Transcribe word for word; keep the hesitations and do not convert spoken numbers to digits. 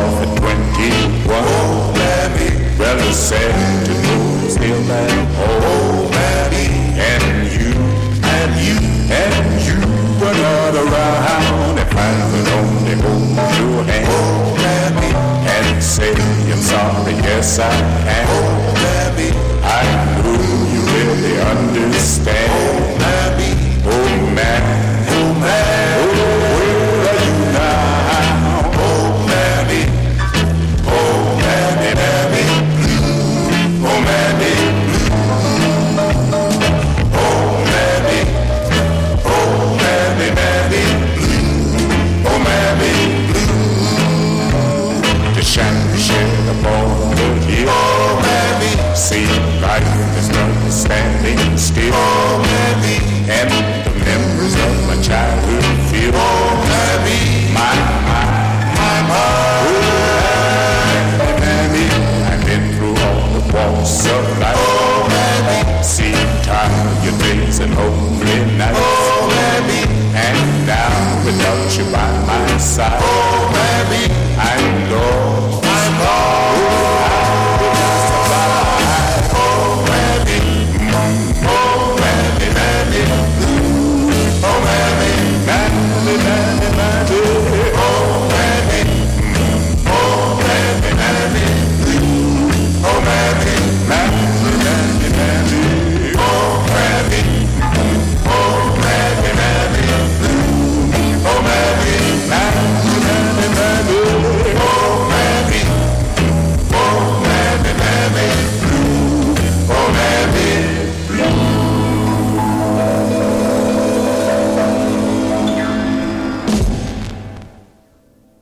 off at twenty-one. Oh, Mammy. Well, it's sad to know you're still at home. Oh, Mammy. And you, and you, and you were not around. If I could only hold your hand. Oh, Mammy. And say I'm sorry, yes I can. Oh, Mammy. I know you really understand.